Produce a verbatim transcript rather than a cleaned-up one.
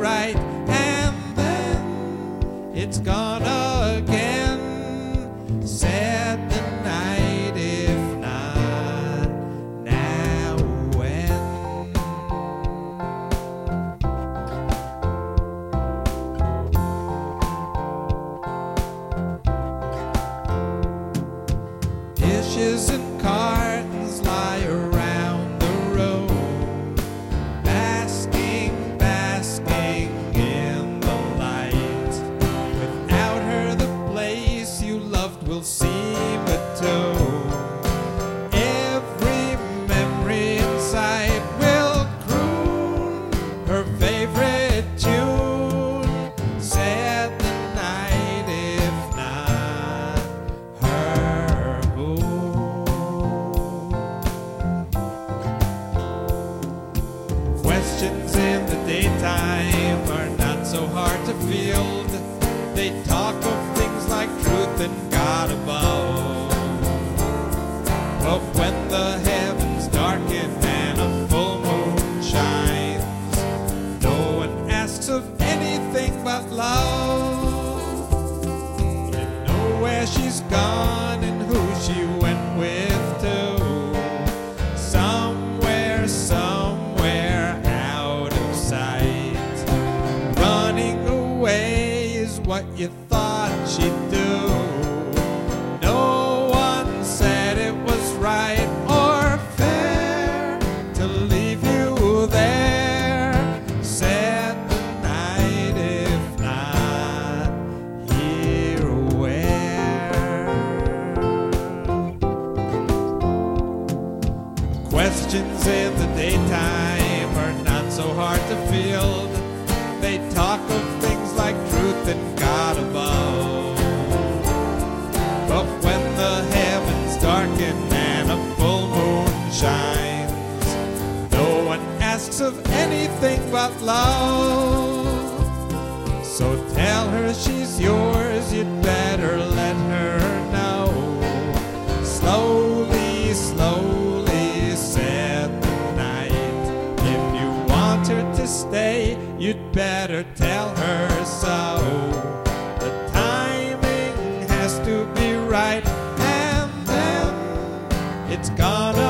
right, and then it's gone again. Said the night, if not now, when? Dishes and cartons lie around the room, basking, basking in the light. Without her, the place you loved will seem a tomb. Every memory inside will croon her favorite tune. Said the night, if not her, who? Questions in the daytime are not so hard to field. They talk of things like truth and God above. But when the heavens darken and a full moon shines, no one asks of anything but love. You know where she's gone and who she went with too. Somewhere, somewhere out of sight. Running away is what you thought she'd do. No one said it was right or fair to leave you there. Said the night, if not here, where? Questions in the daytime are not so hard to field. They talk of things like truth and God above. But when the heavens darken and a full moon shines, no one asks of anything but love. So tell her she's yours, you'd better let her know. Slowly, slowly, said the night. If you want her to stay, you'd better tell her so. The timing has to be right, and then it's gonna